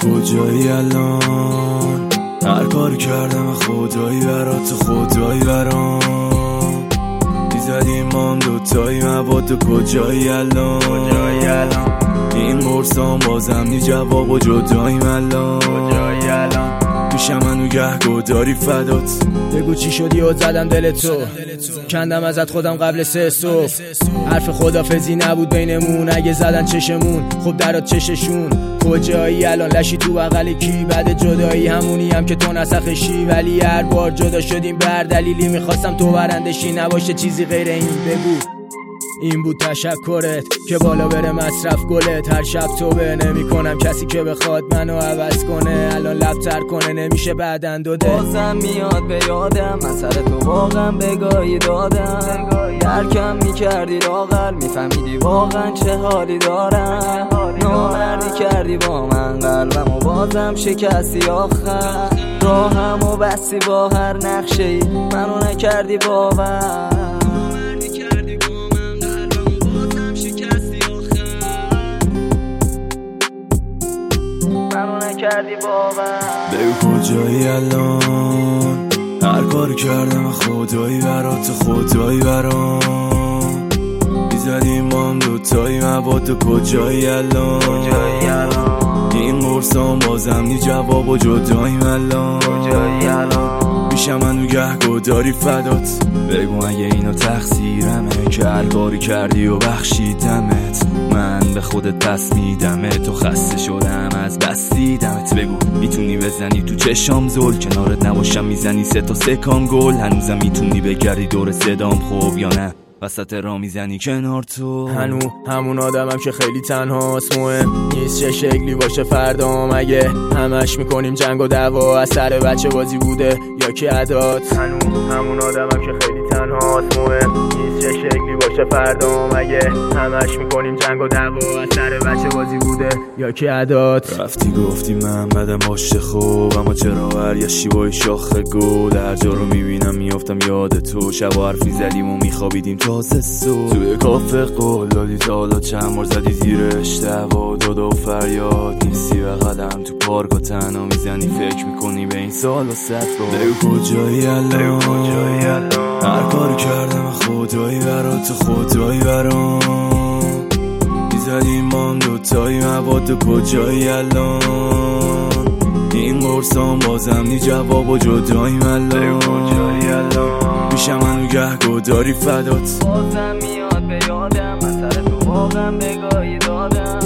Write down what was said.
کجایی الان؟ هر کاری کردم خدایی برات و خدایی برام میزدیم ما هم دوتایی مباد و کجایی الان؟ این قرصان بازم نی جواب و جداییم الان پیشم منو گهگو داری فدات بگو چی شدی و زدم دل تو کندم ازت خودم قبل 3 صبح حرف خدافزی نبود بینمون اگه زدن چشمون خب درات چششون کجایی الان لشی تو بغل کی بعد جدایی همونی هم که تو نسخشی ولی هر بار جدا شدیم بر دلیلی میخواستم تو برندشی نباشه چیزی غیر این بگو این بود تشکرت که بالا بره مصرف گلت هر شب توبه نمی کنم کسی که بخواد منو عوض کنه الان لبتر کنه نمیشه بعدن دوده بازم میاد به یادم من سر تو واقعا بگاهی دادم درکم میکردی لاغر میفهمیدی واقعا چه حالی دارم نامردی کردی با من قلبم و بازم شکستی آخر راهم و بستی با هر نقشه ای منو نکردی باور کردی بگو کجایی الان؟ هر کاری کردم خدایی برات و خدایی برام میزدیم ما هم دوتایی مباد و کجایی الان؟ این قرصان بازم نی جواب و جداییم الان پیشم منو گهگو داری فدات بگو اگه اینو تقصیرمه که هر کاری کردی و بخشیدمت من به خودت پس میدمت تو خسته شدم از بس دیدمت بگو میتونی بزنی تو چشام زل کنارت نباشم میزنی 3 تا 3 کام گل هنوزم میتونی بگردی دور صدام خوب یا نه وسط را میزنی کنار تو همون آدمم که خیلی تنهاست مهم نیست چه شکلی باشه فردام اگه همش میکنیم جنگ و دعوا از سر بچه بازی بوده یا که عدات همون آدمم که خیلی تنهاست مهم نیست چه شکلی باشه فردام اگه همش میکنیم جنگ و دعوا از سر بچه بازی بوده یا که عدات رفتی گفتی من بدم باشه خوب اما چرا برگشتی با شاخ گل هر جا رو میبینم میافتم یاد تو شب و حرفی زدیم و میخوابیدیم تازه صبح توی کافه قول دادی تا حالا چند بار زدی زیرش دعوا داد و فریاد نیستی بغلم تو پارک و تنها میزنی فکر میکنی به این سال و 100 بار بگو کجایی الان؟ هر کاری کردم خدایی برات و خدایی برام میزدیم ما هم دوتایی مباد و کجایی الان؟ این قرصان بازم نی جواب و جداییم الان پیشم منو گهگو داری فدات بازم میاد به یادم من سر تو واقعا بگاهی دادم